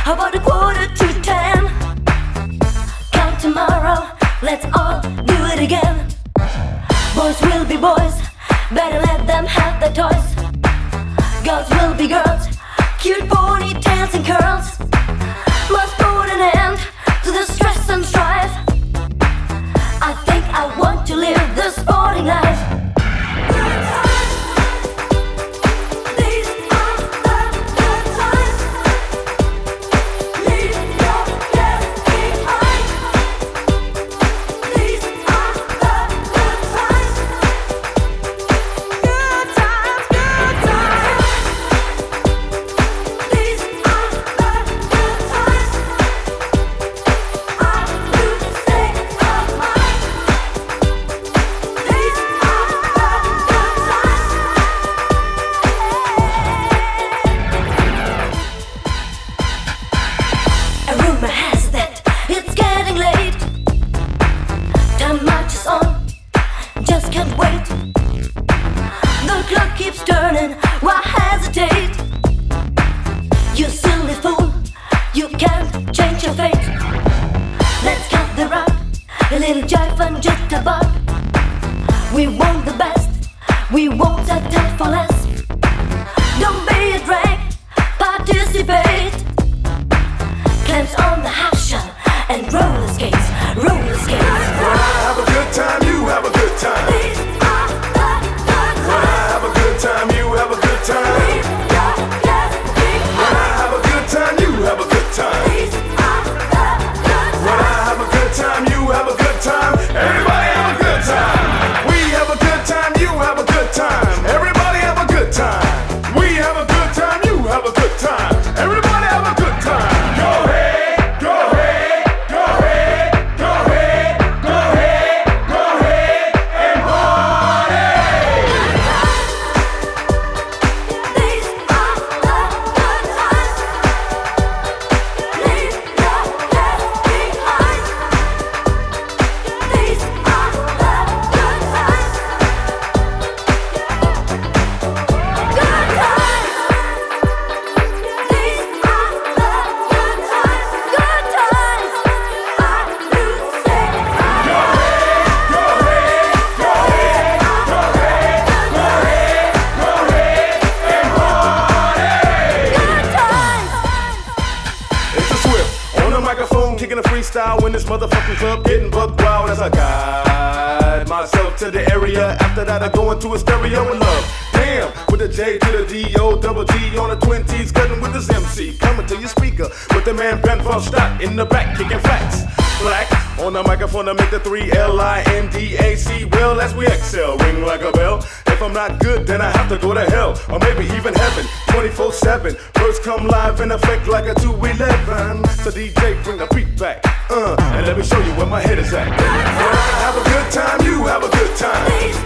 How about 9:45? Come tomorrow, let's all do it again. Boys will be boys, better let them have their toys. Girls will be girls, cute ponytails and curls. Must put an end to the stress and strife. I think I want to live the sporting life. Keeps turning, why hesitate? You silly fool, you can't change your fate. Let's cut the rug, a little jive and just a bug. We want the best, we won't settle for less. Don't be a drag, participate. Clamps on the half shell and roller skates, roller skates. When I have a good time, you have a good time. Time, you have a good time. When I have a good time, you have a good time. When I have a good time, you have a good time. Everybody have a good time. We have a good time, you have a good time. Everybody have a good time. We have a good time, you have a good time. Everybody have a good time. Go ahead, go ahead, go ahead, go ahead, go ahead, go ahead and party. Kicking a freestyle in this motherfucking club, getting buck wild as I guide myself to the area. After that, I go into a stereo and love. Damn, with the J to the D-O, double G on the 20s, cutting with this MC. Coming to your speaker with the man Ben von Stott in the back, kicking facts. Black on the microphone to make the 3LINDAC. Well, as we excel, ring like a bell. If I'm not good, then I have to go to hell, or maybe even heaven. 24/7, words come live in effect like a 211. So DJ, bring the beat back, and let me show you where my head is at. When I have a good time, you have a good time.